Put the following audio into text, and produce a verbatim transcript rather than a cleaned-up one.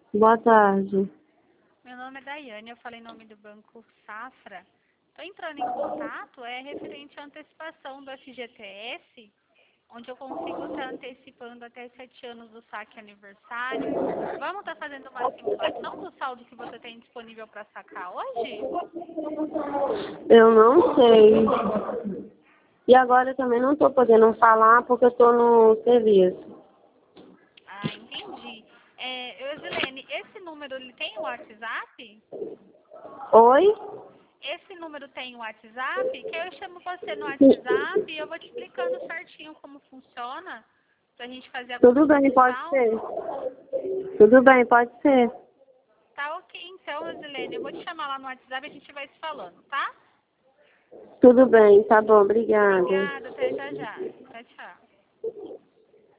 Boa tarde. Meu nome é Daiane, eu falei em nome do Banco Safra. Estou entrando em contato, é referente à antecipação do F G T S, onde eu consigo estar antecipando até sete anos do saque aniversário. Vamos estar fazendo uma simulação do saldo que você tem disponível para sacar hoje? Eu não sei. E agora eu também não estou podendo falar porque eu estou no serviço. Ah, entendi. É, Eusilene, esse número ele tem o WhatsApp? Oi? Esse número tem o WhatsApp? Que eu chamo você no WhatsApp e eu vou te explicando certinho como funciona pra gente fazer a Tudo consulta bem, do pode ser. saldo. Tudo bem, pode ser. Tá ok, então, Eusilene, eu vou te chamar lá no WhatsApp e a gente vai se falando, tá? Tudo bem, tá bom, obrigada. Obrigada, até já já.